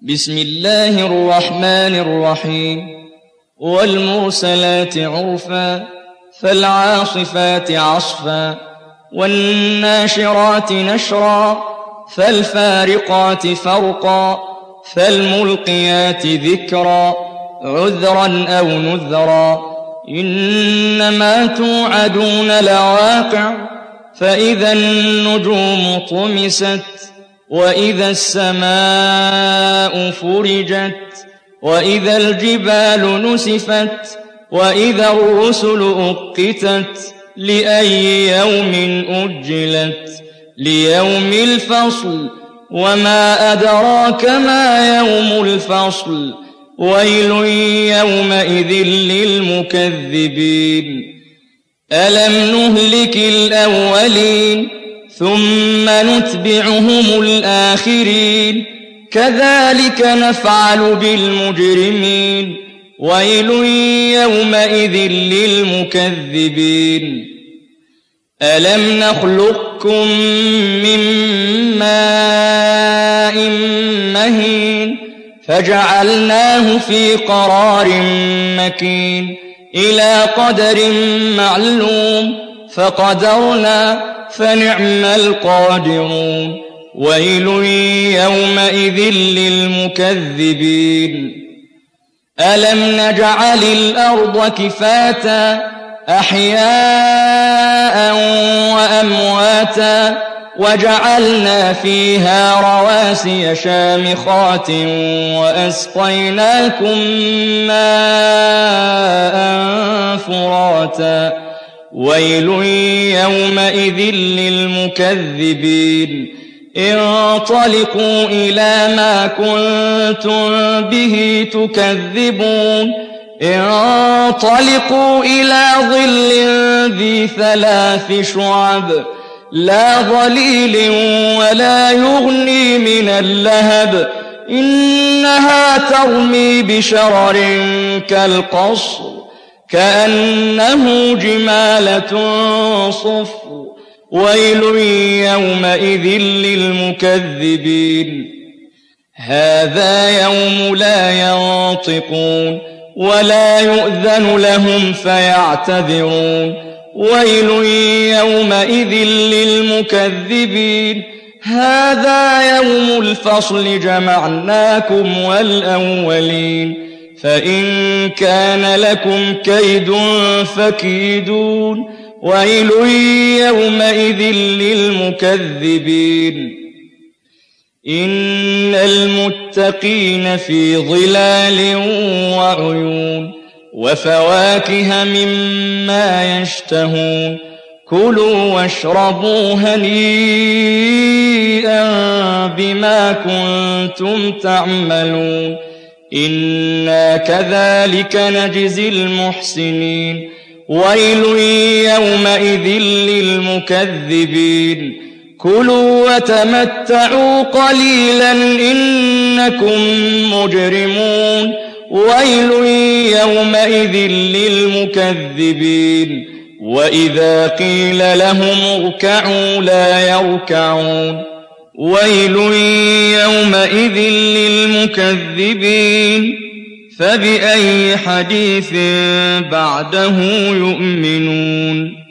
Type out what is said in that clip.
بسم الله الرحمن الرحيم والمرسلات عرفا فالعاصفات عصفا والناشرات نشرا فالفارقات فرقا فالملقيات ذكرا عذرا أو نذرا إنما توعدون لواقع فإذا النجوم طمست وإذا السماء فرجت وإذا الجبال نسفت وإذا الرسل أقتت لأي يوم أجلت ليوم الفصل وما أدراك ما يوم الفصل ويل يومئذ للمكذبين ألم نهلك الأولين ثم نتبعهم الآخرين كذلك نفعل بالمجرمين ويل يومئذ للمكذبين ألم نخلقكم من ماء مهين فجعلناه في قرار مكين إلى قدر معلوم فقدرنا فنعم القادرون ويل يومئذ للمكذبين ألم نجعل الأرض كفاتا أحياء وأمواتا وجعلنا فيها رواسي شامخات وأسقيناكم ماء فراتا ويل يومئذ للمكذبين انطلقوا إلى ما كنتم به تكذبون انطلقوا إلى ظل ذي 3 شعب لا ظليل ولا يغني من اللهب إنها ترمي بشرر كالقصر كأنه جمالة صفر ويل يومئذ للمكذبين هذا يوم لا ينطقون ولا يؤذن لهم فيعتذرون ويل يومئذ للمكذبين هذا يوم الفصل جمعناكم والأولين فإن كان لكم كيد فكيدون ويل يومئذ للمكذبين إن المتقين في ظلال وعيون وفواكه مما يشتهون كلوا واشربوا هنيئا بما كنتم تعملون إنا كذلك نجزي المحسنين ويل يومئذ للمكذبين كلوا وتمتعوا قليلا إنكم مجرمون ويل يومئذ للمكذبين وإذا قيل لهم اركعوا لا يركعون ويل يومئذ للمكذبين فبأي حديث بعده يؤمنون